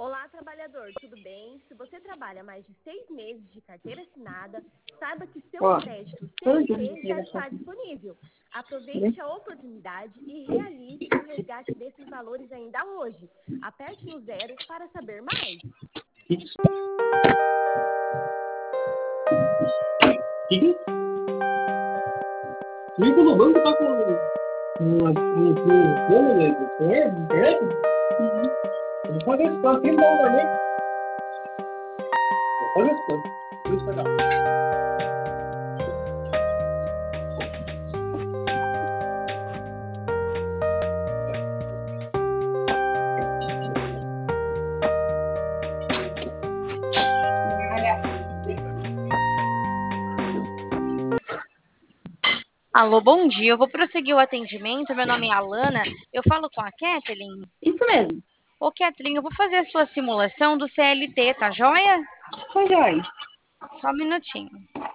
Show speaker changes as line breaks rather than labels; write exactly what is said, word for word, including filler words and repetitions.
Olá, trabalhador, tudo bem? Se você trabalha mais de seis meses de carteira assinada, saiba que seu
Ó,
crédito
todo dia
C L T já
liga só
está
aqui.
disponível. Aproveite a oportunidade e realize o resgate desses valores ainda hoje. Aperte no zero para saber mais.
Isso. Liga. Liga no banco, tá com um um plano de internet? Eu vou fazer isso, tá? Tem bom também. Vou fazer isso, tá? Vou esperar.
Alô, bom dia. Eu vou prosseguir o atendimento. Meu nome é Alana. Eu falo com a Kathleen.
Isso mesmo.
Ô, Kathleen, eu vou fazer a sua simulação do C L T, tá joia?
Tá joia.
Só um minutinho.